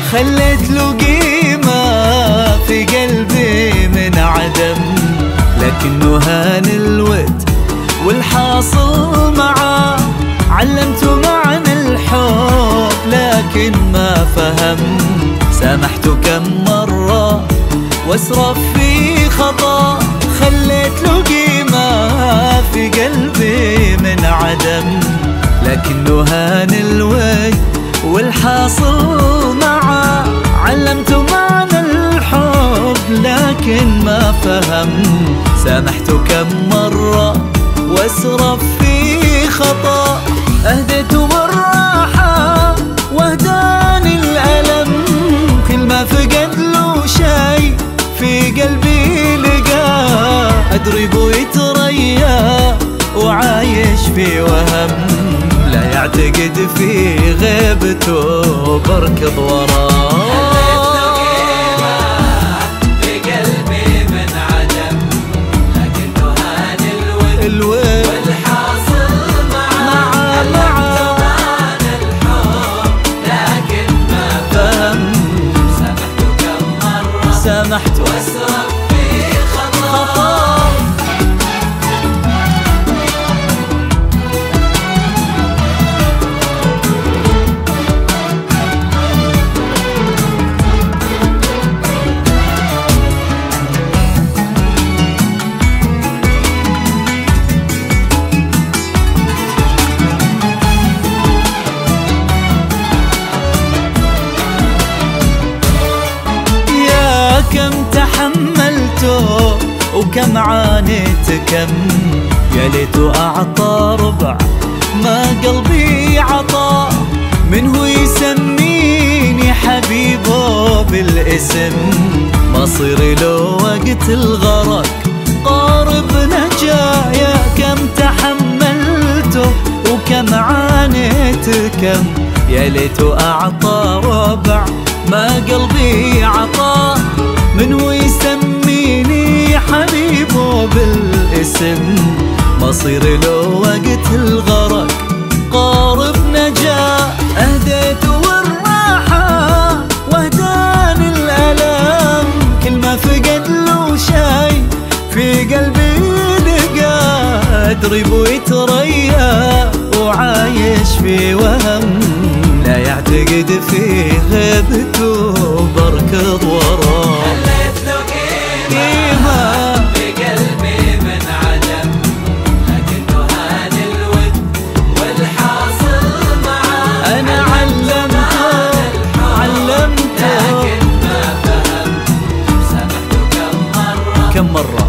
خليت له قيمة في قلبي من عدم، لكنه هان الود والحاصل معاه. علمته معنى الحب لكن ما فهم، سامحته كم مرة واسرف في خطأ. خليت له قيمة في قلبي من عدم، لكنه هان الود والحاصل معاه. علمته معنى الحب لكن ما فهم، سامحته كم مرة واسرف في خطأ. أهديته بالراحة واهداني الألم، كل ما فقد له شي في قلبي لقاه. أدري بو يتريا وعايش في وهم، لا يعتقد في غيبته بركض وراه. سامحت واسرف في خطأ. كم تحملته وكم عانيت كم، يا ليته أعطى ربع ما قلبي عطى. منه يسميني حبيبه بالاسم، مصير له وقت الغرق قارب نجا. يا كم تحملته وكم عانيت كم، يا ليته أعطى ربع ما قلبي عطى. منه يسميني حبيبه بالاسم، مصير له وقت الغرق قارب نجا. أهديته والراحة واهداني الألم، كل ما فقد له شي في قلبي لقاه. أدري بو يتريا وعايش في وهم، لا يعتقد في غيبته بركض وراه. خليت له قيمة في قلبي من عدم، لكنه هان الود والحاصل معاه. أنا علمته لكن ما فهم، سامحته كم مرة